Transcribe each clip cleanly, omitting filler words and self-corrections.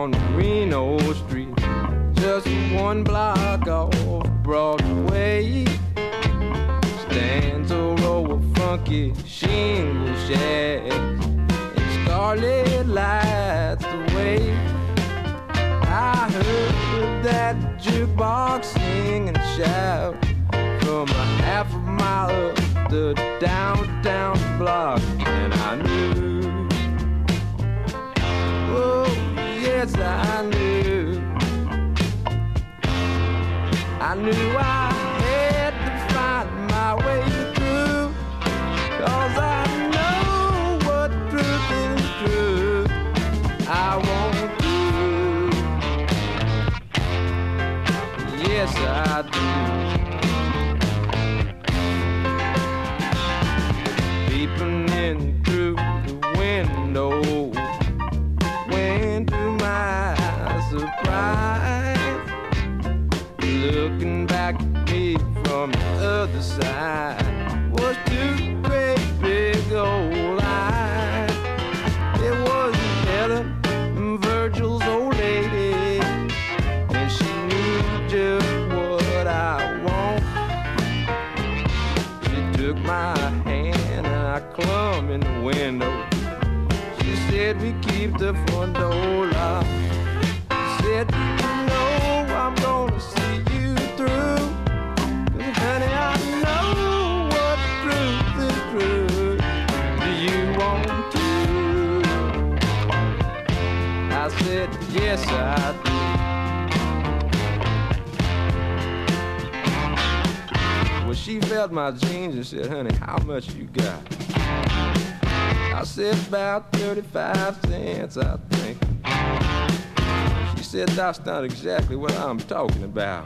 on Reno Street, just one block off Broadway. Stands a row of funky shingle shacks and starlit lights the way. I heard that jukebox sing and shout from a half a mile up the downtown block, and I knew, oh yes I knew I had to find my way through, 'cause I know what truth is truth. I won't do, yes I do. Peeping in through the window, when to my surprise, looking back at me from the other side was two great big old eyes. It was Helen, Virgil's old lady, and she knew just what I want. She took my hand and I clumb in the window. She said we keep the front door locked. She said, you know I'm gonna see you through, 'cause honey I know what truth is truth. Do you want to? I said yes I do. Well, she felt my jeans and said, honey, how much you got? I said about 35 cents, I think. She said, that's not exactly what I'm talking about,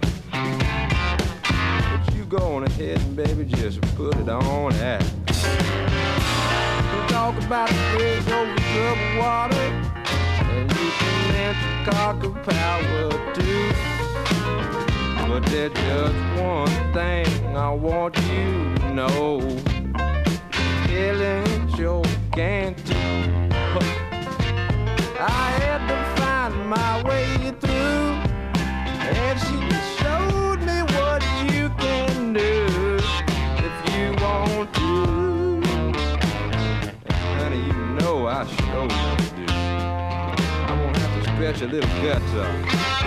but you go on ahead and baby just put it on out. We talk about the big over troubled water, and you can lend the conquer power too. But there's just one thing I want you to know, Helen sure can't do. I had to find my way through, and she showed me what you can do if you want to. And honey, you know I sure do. I'm gonna have to stretch a little guts up.